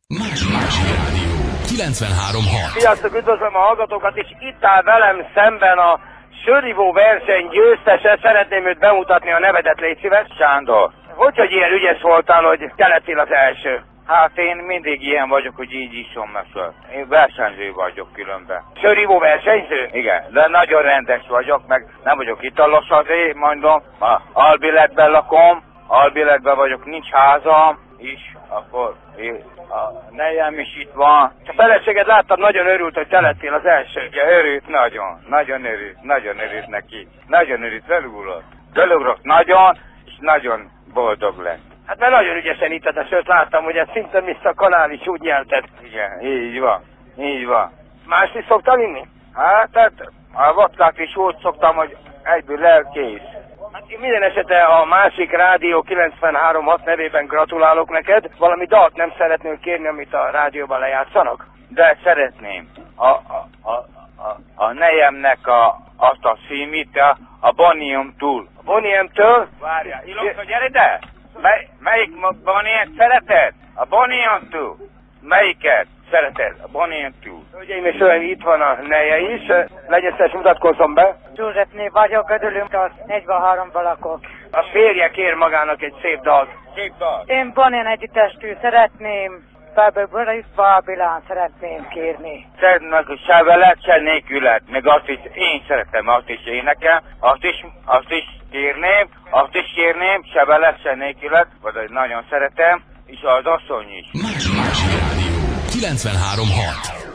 Mási Rádió 93.6. Sziasztok, üdvözlöm a hallgatókat, és itt áll velem szemben a sörivó verseny győztese. Szeretném őt bemutatni, a nevedet légy szíves. Sándor. Hogy ilyen ügyes voltál, hogy te lettél az első? Hát én mindig ilyen vagyok, hogy így iszom meg sört. Én versenyző vagyok különben. Sörivó versenyző? Igen, de nagyon rendes vagyok, meg nem vagyok italos azért, mondom. Albilletben lakom, albilletben vagyok, nincs házam is, akkor a nejem is itt van. A feleséged láttam, nagyon örült, hogy te lettél az első. Ja, örült nagyon örült neki. Nagyon örült, belugrott nagyon, és nagyon boldog lett. Hát mert nagyon ügyesen itted a sört, láttam, hogy ez szinte Mr. Kanál is úgy nyelted. Igen, így van. Mást is szoktál inni? Hát a vodkát is úgy szoktam, hogy egyből lelkész. Hát én minden esetre a másik Rádió 93.6 nevében gratulálok neked. Valami dalt nem szeretnél kérni, amit a rádióban lejátszanak? De szeretném. A nejemnek azt a címét, a Bonnie túl. A Bonnie-től? Várjál, Ilonka, gyere ide! Melyik Bonnie-t szereted? A Bonnie túl. Melyiket szereted? A Bonnie túl. Hölgyeim és uraim, itt van a neje is. Legyen szíves, mutatkozzon be. Zsuzsepné vagyok, Gödöllőn, az 43-ban lakok. A férje kér magának egy szép dalt. Szép dal. Én Bonnie együttestű szeretném, Fábőből Babilán szeretném kérni. Szeretném meg se veled, se nélküled. Meg azt is, én szeretem, azt is énekel, azt is kérném, se veled, se nélküled, vagy nagyon szeretem, és az asszony is. Mási Rádió 93.6.